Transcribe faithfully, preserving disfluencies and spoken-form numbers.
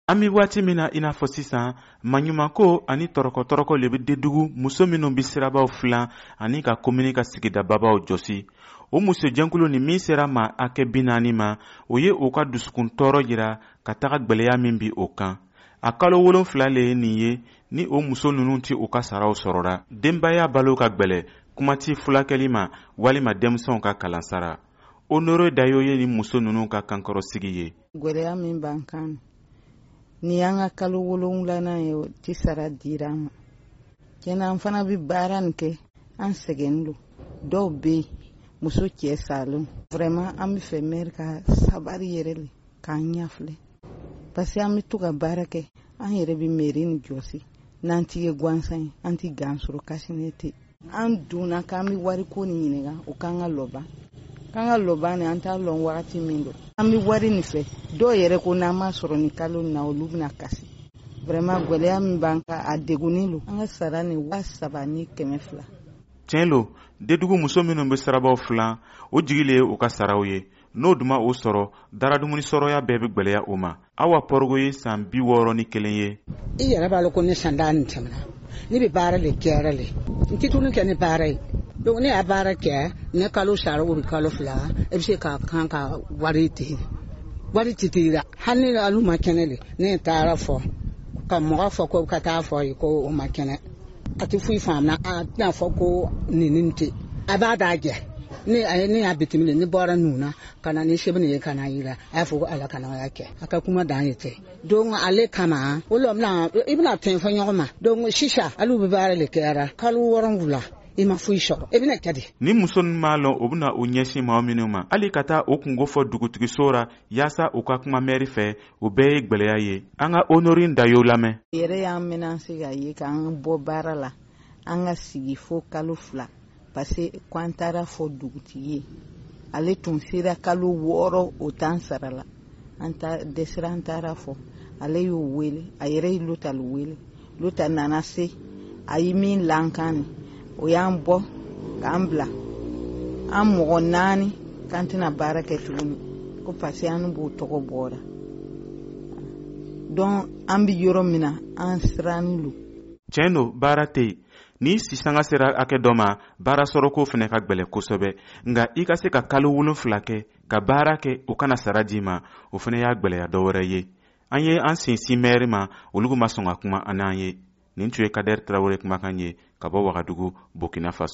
An bɛ waati min na i n'a fɔ sisan maɲumako ani tɔrɔkɔ-tɔrɔkɔ le bɛ dedugu muso minnu bɛ sirabaw filan ani ka komini ka sigidababaw jɔsi. O musojɛnkulu ni min sera ma hakɛ bi naani ma o ye o ka dusukun tɔɔrɔ jira ka taga gwɛlɛya min bi o kan. A kalo wolonfila le ye nin ye ni o muso ninnu tɛ u ka saraw sɔrɔra. Denbaya balo ka gwɛlɛ kuma tɛ fulakɛli ma walima denmisɛnw ka kalansara. Onoro Dayo ye ni muso ninnu ka kankɔrɔsigi ye. Gwɛlɛya min b'an kan ni y'an ka kalo wolonwulanan ye o tɛ sara dira ma. Tiɲɛna an fana bɛ baara nin kɛ an sɛgɛnnen don. Dɔw bɛ yen muso cɛ salen. Vraiment an bɛ fɛ maire ka sabari yɛrɛ le k'an ɲɛfilɛ. Parce que an bɛ to ka baara kɛ an yɛrɛ bɛ mairie ni jɔsi n'an tɛ ye gansan ye an tɛ gan sɔrɔ kasinen tɛ. An donna k'an bɛ wari ko ni ɲininka o k'an ka lɔban. K'an ka lɔban ni an t'a lɔn wagati min don. An bɛ wari nin fɛ dɔw yɛrɛ ko n'an ma sɔrɔ ni kalo na olu bɛna kasi. Vraiment gwɛlɛya min b'an kan a degunnen don. An ka sara ni waa saba ni kɛmɛ fila. Tiɲɛ lo dedugu muso minnu bɛ sirabaw filan o jigile ye u ka saraw ye. N'o duma o sɔrɔ daradumuni sɔrɔya bɛɛ bɛ gwɛlɛya o ma. Awa Pɔrɔgo ye san bi wɔɔrɔ ni kelen ye. I yɛrɛ b'a lɔn ko ne san da nin tɛmɛna ne bɛ baara le kɛra le n tɛ tunu kɛ ni baara ye. Donc ne y'a baara kɛ ne kalo sara o bɛ kalo fila e bɛ se ka kan ka wari tɛ wari tɛ tira hali ne alu ma kɛnɛ le ne taara fɔ ka mɔgɔ fɔ ko ka taa fɔ ye ko o ma kɛnɛ a tɛ foyi faamuya a tɛna fɔ ko nin tɛ a b'a da jɛ ne ne y'a bitimile ne bɔra nuna ka na ni sɛbɛn ye ka na yira a y'a fɔ ko ala kana ya kɛ a ka kuma dan ye tɛ donc ale kama o la i bɛna tɛn fɔ ɲɔgɔn ma donc sisan alu bɛ baara le kɛra kalo wɔɔrɔ i ma foyi sɔrɔ e bɛna kɛ di. Ni muso ninnu m'a lɔn o bɛna o ɲɛsin maa minnu ma hali ka taa o kungo fɔ dugutigiso ra yaasa u ka kuma maire fɛ o bɛɛ ye gwɛlɛya ye. An ka Honorine Dayo lamɛn. Yɛrɛ y'an menancer ka ye k'an bɔ baara la an ka sigi fo kalo fila parce que k'an taara fɔ dugutigi ye ale tun sera kalo wɔɔrɔ o t'an sara la an ta dɛsɛra an taara fɔ ale y'o wele a yɛrɛ ye Lotal wele Lotal nana se a ye min lankan ni o y'an bɔ k'an bila an mɔgɔ naani k'an tɛna baara kɛ tuguni ko parce que an b'o tɔgɔ bɔra donc an bɛ yɔrɔ min na an sirannen don. Tiɲɛ don baara tɛ yen ni sisanga sera hakɛ dɔ ma baara sɔrɔko fana ka gwɛlɛ kosɛbɛ nka i ka se ka kalo wolonfila kɛ ka baara kɛ o kana sara d'i ma o fana y'a gwɛlɛya dɔ wɛrɛ ye. An ye an sinsin maire ma olu ma sɔn ka kuma an n'an ye. Nin tun ye Kader Tarawele kumakan ye ka bɔ Wagadugu Burkina Faso.